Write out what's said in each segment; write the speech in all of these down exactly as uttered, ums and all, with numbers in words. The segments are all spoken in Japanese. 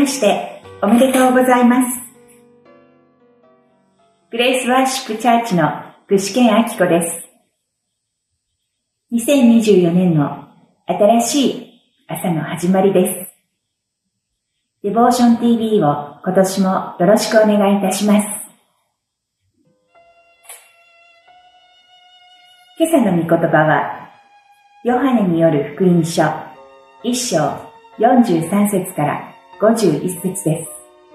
ましておめでとうございます。グレイスワーシップチャーチの具志堅明子です。にせんにじゅうよねんの新しい朝の始まりです。デボーション ティーブイ を今年もよろしくお願いいたします。今朝の御言葉は、ヨハネによる福音書いっ章よんじゅうさん節からごじゅういち節です。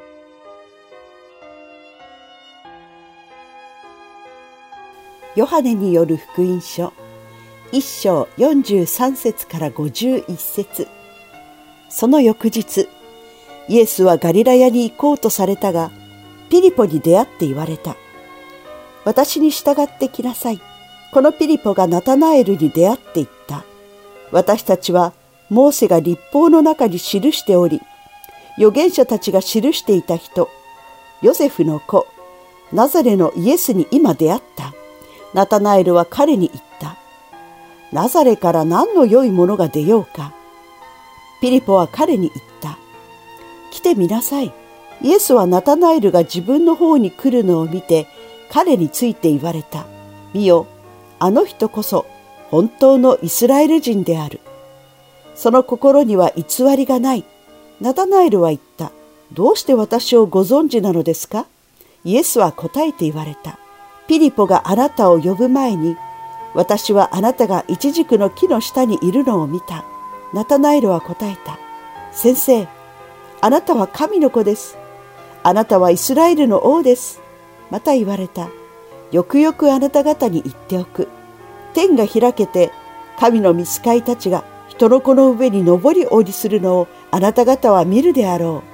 ヨハネによる福音書いっ章よんじゅうさん節からごじゅういち節。その翌日、イエスはガリラヤに行こうとされたが、ピリポに出会って言われた。私に従ってきなさい。このピリポがナタナエルに出会って言った。私たちはモーセが律法の中に記しており、預言者たちが記していた人、ヨセフの子、ナザレのイエスに今出会った。ナタナエルは彼に言った。ナザレから何の良いものが出ようか。ピリポは彼に言った。来てみなさい。イエスはナタナエルが自分の方に来るのを見て、彼について言われた。見よ、あの人こそ本当のイスラエル人である。その心には偽りがない。ナタナエルは言った。どうして私をご存知なのですか？イエスは答えて言われた。ピリポがあなたを呼ぶ前に、私はあなたがイチジクの木の下にいるのを見た。ナタナエルは答えた。先生、あなたは神の子です。あなたはイスラエルの王です。また言われた。よくよくあなた方に言っておく。天が開けて、神の御使いたちが人の子の上に上り下りするのをあなた方は見るであろ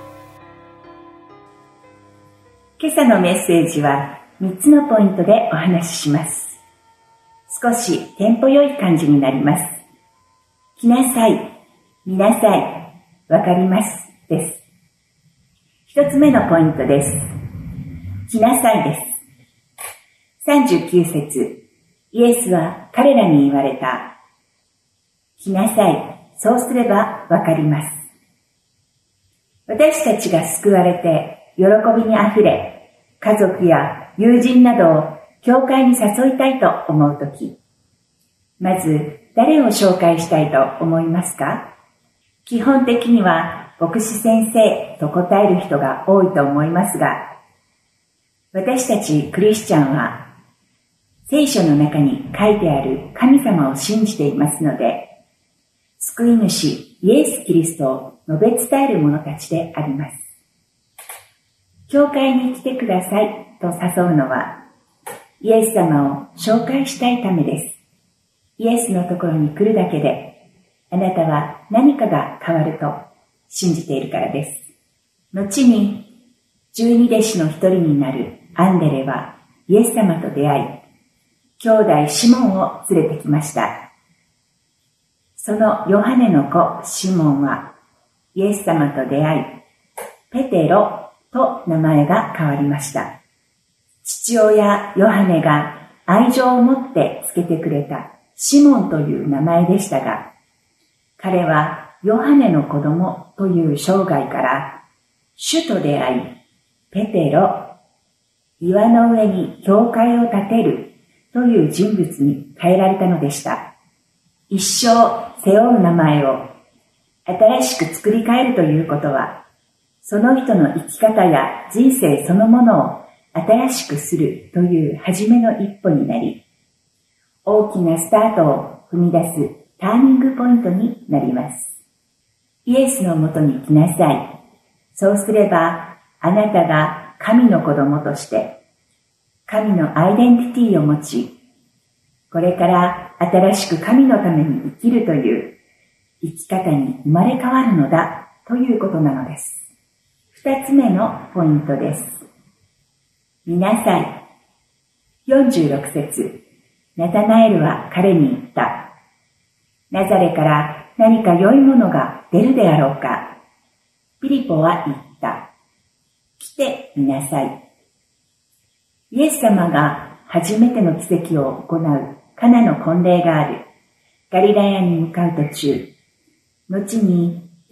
う。今朝のメッセージはみっつのポイントでお話しします。少しテンポ良い感じになります。来なさい、見なさい、わかりますです。一つ目のポイントです。来なさいです。さんじゅうきゅう節、イエスは彼らに言われた。来なさい、そうすればわかります。私たちが救われて喜びにあふれ、家族や友人などを教会に誘いたいと思うとき、まず誰を紹介したいと思いますか？基本的には牧師先生と答える人が多いと思いますが、私たちクリスチャンは聖書の中に書いてある神様を信じていますので、救い主イエス・キリストを述べ伝える者たちであります。教会に来てくださいと誘うのは、イエス様を紹介したいためです。イエスのところに来るだけで、あなたは何かが変わると信じているからです。後に、十二弟子の一人になるアンデレはイエス様と出会い、兄弟シモンを連れてきました。そのヨハネの子シモンはイエス様と出会い、ペテロと名前が変わりました。父親ヨハネが愛情を持ってつけてくれたシモンという名前でしたが、彼はヨハネの子供という生涯から主と出会い、ペテロ、岩の上に教会を建てるという人物に変えられたのでした。一生背負う名前を新しく作り変えるということは、その人の生き方や人生そのものを新しくするという初めの一歩になり、大きなスタートを踏み出すターニングポイントになります。イエスのもとに来なさい。そうすれば、あなたが神の子供として、神のアイデンティティを持ち、これから新しく神のために生きるという生き方に生まれ変わるのだということなのです。二つ目のポイントです。見なさい。よんじゅうろく節、ナタナエルは彼に言った。ナザレから何か良いものが出るであろうか。ピリポは言った。来てみなさい。イエス様が初めての奇跡を行うカナの婚礼があるガリラヤに向かう途中、後に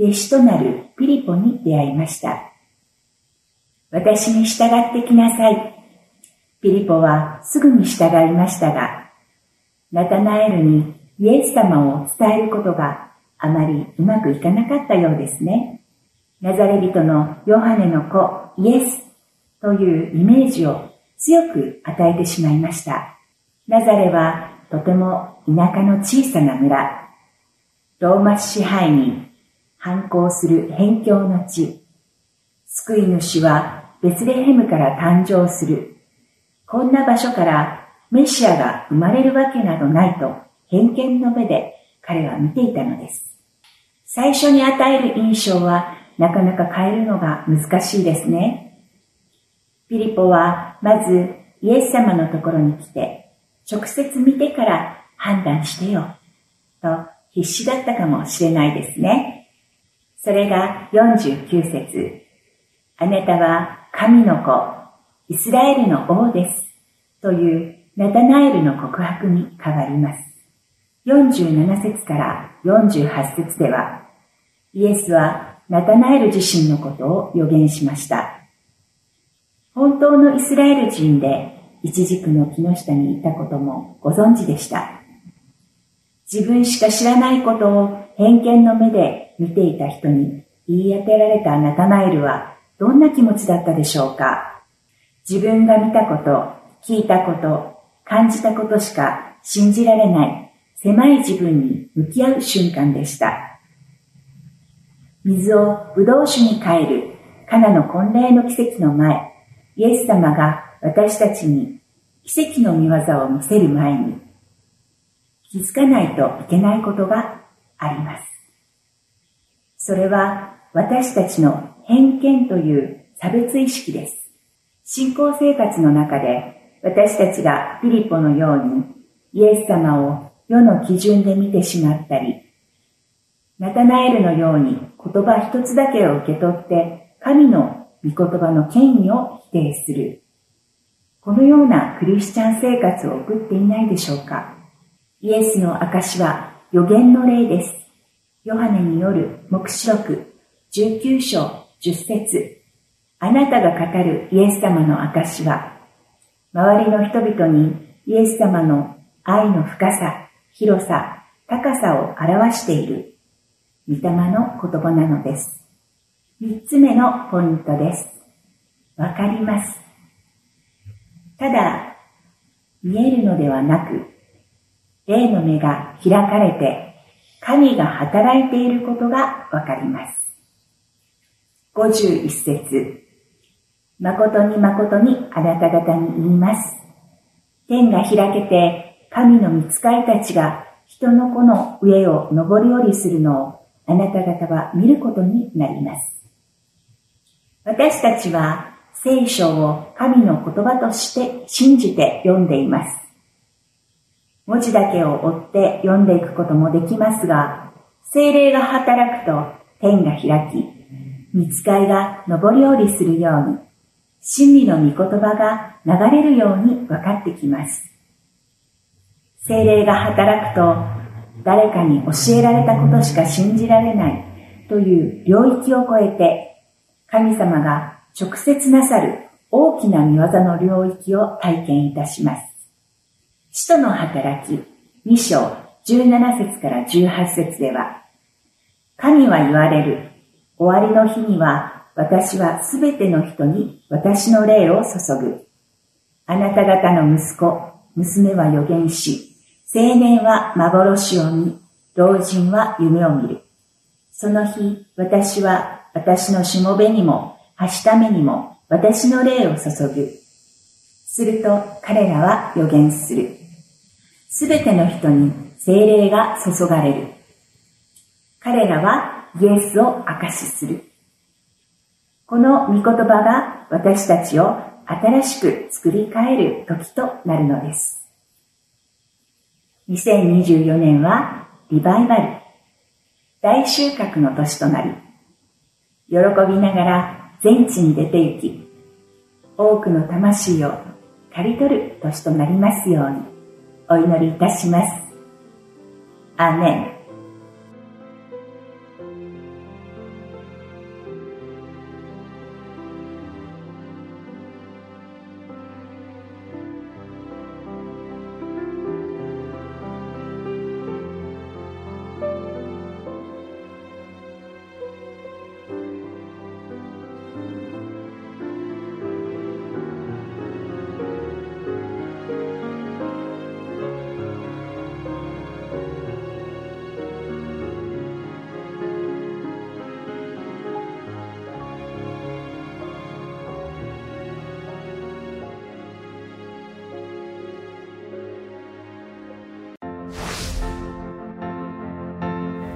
弟子となるピリポに出会いました。私に従ってきなさい。ピリポはすぐに従いましたが、ナタナエルにイエス様を伝えることがあまりうまくいかなかったようですね。ナザレ人のヨハネの子イエスというイメージを強く与えてしまいました。ナザレはとても田舎の小さな村、ローマ支配に反抗する辺境の地、救い主はベツレヘムから誕生する、こんな場所からメシアが生まれるわけなどないと偏見の目で彼は見ていたのです。最初に与える印象はなかなか変えるのが難しいですね。ピリポはまずイエス様のところに来て直接見てから判断してよと必死だったかもしれないですね。それがよんじゅうきゅう節。あなたは神の子、イスラエルの王ですというナタナエルの告白に変わります。よんじゅうなな節からよんじゅうはち節では、イエスはナタナエル自身のことを予言しました。本当のイスラエル人でイチジクの木の下にいたこともご存知でした。自分しか知らないことを偏見の目で見ていた人に言い当てられたナタナエルはどんな気持ちだったでしょうか。自分が見たこと、聞いたこと、感じたことしか信じられない狭い自分に向き合う瞬間でした。水をブドウ酒に変えるカナの婚礼の奇跡の前、イエス様が私たちに奇跡の御業を見せる前に気づかないといけないことがあります。それは私たちの偏見という差別意識です。信仰生活の中で私たちがピリポのようにイエス様を世の基準で見てしまったり、ナタナエルのように言葉一つだけを受け取って神の御言葉の権威を否定する。このようなクリスチャン生活を送っていないでしょうか。イエスの証は預言の例です。ヨハネによる黙示録じゅうきゅう章じゅっ節。あなたが語るイエス様の証は、周りの人々にイエス様の愛の深さ、広さ、高さを表している御霊の言葉なのです。三つ目のポイントです。わかります。ただ、見えるのではなく、霊の目が開かれて、神が働いていることがわかります。ごじゅういち節。誠に誠にあなた方に言います。天が開けて、神の御使いたちが人の子の上を上り下りするのをあなた方は見ることになります。私たちは聖書を神の言葉として信じて読んでいます。文字だけを追って読んでいくこともできますが、聖霊が働くと天が開き、御使いが上り下りするように、真理の御言葉が流れるように分かってきます。聖霊が働くと、誰かに教えられたことしか信じられないという領域を超えて、神様が直接なさる大きな御業の領域を体験いたします。使徒の働きに章じゅうなな節からじゅうはち節では、神は言われる。終わりの日には私はすべての人に私の霊を注ぐ。あなた方の息子、娘は預言し、青年は幻を見、老人は夢を見る。その日、私は私のしもべにも、はしためにも私の霊を注ぐ。すると彼らは預言する。すべての人に聖霊が注がれる。彼らはイエスを証しする。この御言葉が私たちを新しく作り変える時となるのです。にせんにじゅうよねんはリバイバル、大収穫の年となり、喜びながら全地に出て行き、多くの魂を刈り取る年となりますようにお祈りいたします。アーメン。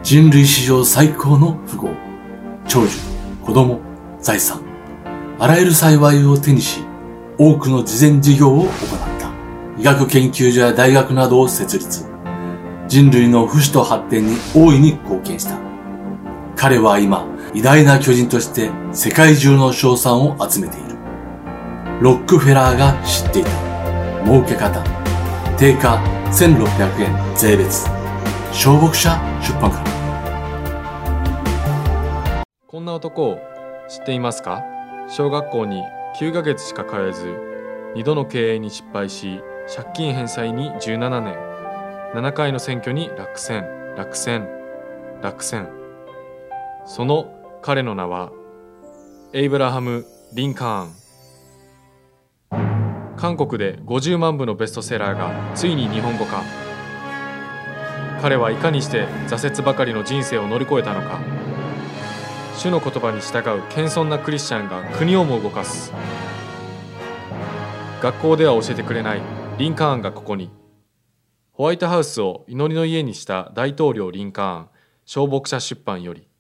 人類史上最高の富豪、長寿、子供、財産、あらゆる幸いを手にし、多くの慈善事業を行った。医学研究所や大学などを設立。人類の不死と発展に大いに貢献した。彼は今、偉大な巨人として世界中の称賛を集めている。ロックフェラーが知っていた儲け方。定価せんろっぴゃくえん税別。小牧社出版から。 こんな男を知っていますか？小学校にきゅうかげつしか通えず、にどの経営に失敗し、借金返済にじゅうななねん、ななかいの選挙に落選、落選、落選。その彼の名は、エイブラハム・リンカーン。韓国でごじゅうまんぶのベストセラーがついに日本語化。彼はいかにして挫折ばかりの人生を乗り越えたのか。主の言葉に従う謙遜なクリスチャンが国をも動かす。学校では教えてくれないリンカーンがここに。ホワイトハウスを祈りの家にした大統領リンカーン、小牧社出版より。